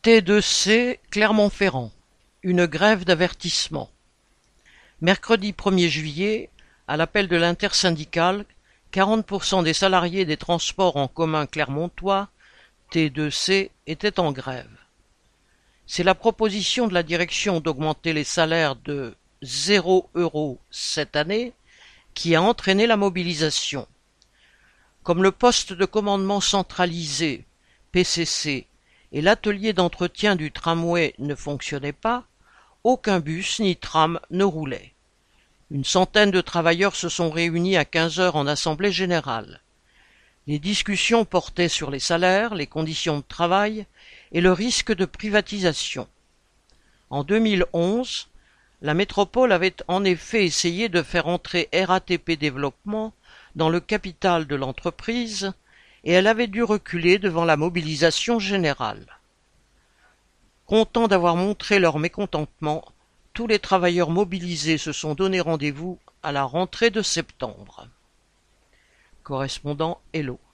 T2C Clermont-Ferrand, une grève d'avertissement. Mercredi 1er juillet, à l'appel de l'intersyndicale, 40% des salariés des transports en commun clermontois, T2C, étaient en grève. C'est la proposition de la direction d'augmenter les salaires de 0 € cette année qui a entraîné la mobilisation. Comme le poste de commandement centralisé, PCC, et l'atelier d'entretien du tramway ne fonctionnaient pas, aucun bus ni tram ne roulait. Une centaine de travailleurs se sont réunis à 15 heures en assemblée générale. Les discussions portaient sur les salaires, les conditions de travail et le risque de privatisation. En 2011, la métropole avait en effet essayé de faire entrer RATP Développement dans le capital de l'entreprise et elle avait dû reculer devant la mobilisation générale. Contents d'avoir montré leur mécontentement, tous les travailleurs mobilisés se sont donné rendez-vous à la rentrée de septembre. Correspondant Hello.